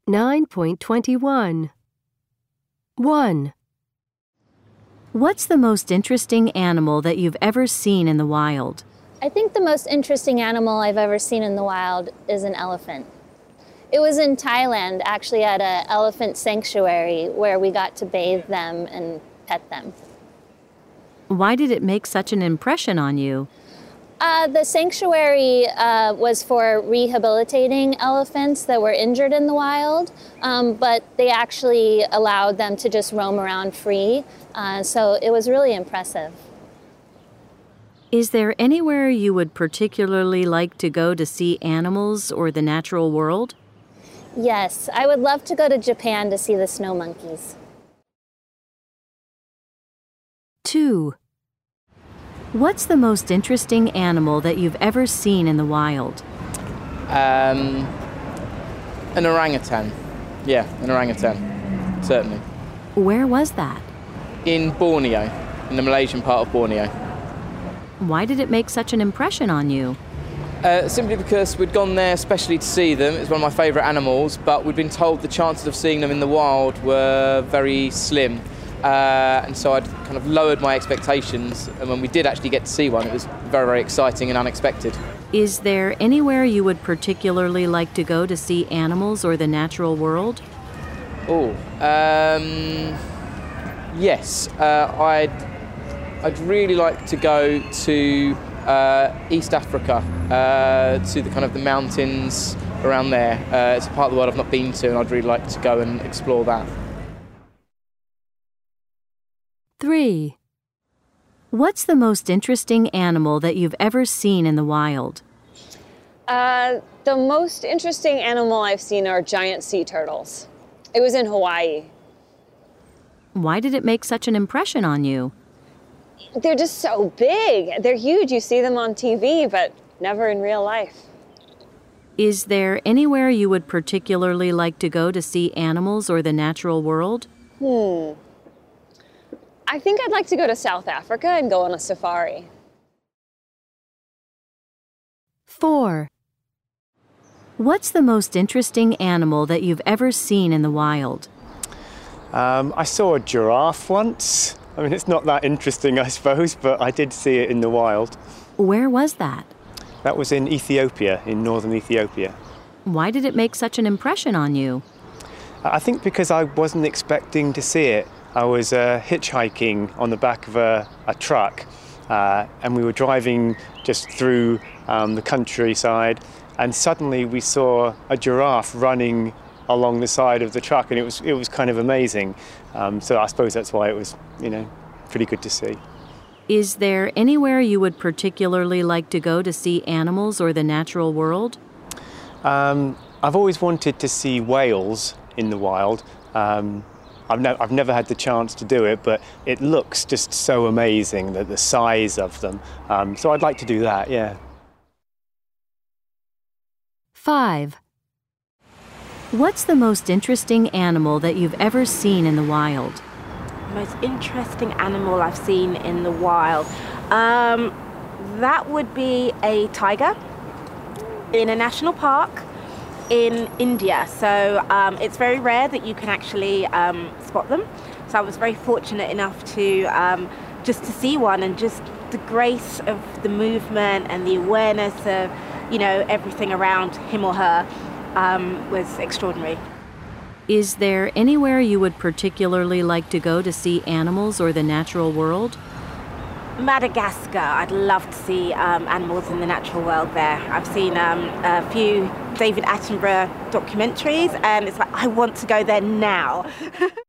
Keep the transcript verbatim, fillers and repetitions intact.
nine point two one. one. What's the most interesting animal that you've ever seen in the wild? I think the most interesting animal I've ever seen in the wild is an elephant. It was in Thailand, actually at an elephant sanctuary where we got to bathe them and pet them. Why did it make such an impression on you? Uh, the sanctuary uh, was for rehabilitating elephants that were injured in the wild, um, but they actually allowed them to just roam around free, uh, so it was really impressive. Is there anywhere you would particularly like to go to see animals or the natural world? Yes, I would love to go to Japan to see the snow monkeys. two. What's the most interesting animal that you've ever seen in the wild? Um, an orangutan. Yeah, an orangutan, certainly. Where was that? In Borneo, in the Malaysian part of Borneo. Why did it make such an impression on you? Uh, simply because we'd gone there especially to see them. It's one of my favourite animals, but we'd been told the chances of seeing them in the wild were very slim. Uh, and so I'd kind of lowered my expectations, and when we did actually get to see one, it was very, very exciting and unexpected. Is there anywhere you would particularly like to go to see animals or the natural world? Oh, um, yes. Uh, I'd, I'd really like to go to uh, East Africa, uh, to the kind of the mountains around there. Uh, it's a part of the world I've not been to, and I'd really like to go and explore that. three. What's the most interesting animal that you've ever seen in the wild? Uh, the most interesting animal I've seen are giant sea turtles. It was in Hawaii. Why did it make such an impression on you? They're just so big. They're huge. You see them on T V, but never in real life. Is there anywhere you would particularly like to go to see animals or the natural world? Hmm. I think I'd like to go to South Africa and go on a safari. four. What's the most interesting animal that you've ever seen in the wild? Um, I saw a giraffe once. I mean, it's not that interesting, I suppose, but I did see it in the wild. Where was that? That was in Ethiopia, in northern Ethiopia. Why did it make such an impression on you? I think because I wasn't expecting to see it. I was uh, hitchhiking on the back of a, a truck, uh, and we were driving just through um, the countryside, and suddenly we saw a giraffe running along the side of the truck, and it was it was kind of amazing. Um, so I suppose that's why it was, you know, pretty good to see. Is there anywhere you would particularly like to go to see animals or the natural world? Um, I've always wanted to see whales in the wild. Um, I've, ne- I've never had the chance to do it, but it looks just so amazing, the, the size of them. Um, so I'd like to do that, yeah. five. What's the most interesting animal that you've ever seen in the wild? Most interesting animal I've seen in the wild? Um, that would be a tiger in a national park in India. So um, it's very rare that you can actually um, spot them. So I was very fortunate enough to um, just to see one, and just the grace of the movement and the awareness of, you know, everything around him or her um, was extraordinary. Is there anywhere you would particularly like to go to see animals or the natural world? Madagascar. I'd love to see um, animals in the natural world there. I've seen um, a few David Attenborough documentaries, and it's like, I want to go there now.